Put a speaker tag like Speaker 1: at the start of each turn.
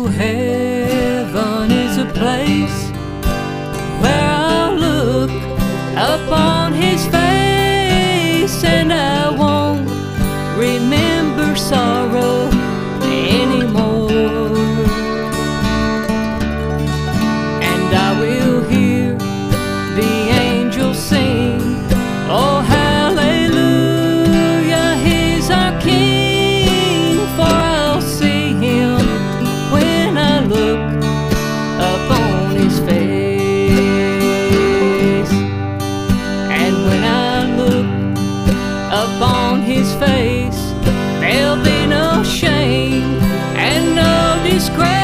Speaker 1: Oh, heaven is a place where I'll look upon His face, and I won't remember sorrow anymore. And I will hear the angels sing, oh hallelujah, He's our King. For I'll see Him when I look upon His face. And when I look upon His face, there'll be no shame and no disgrace.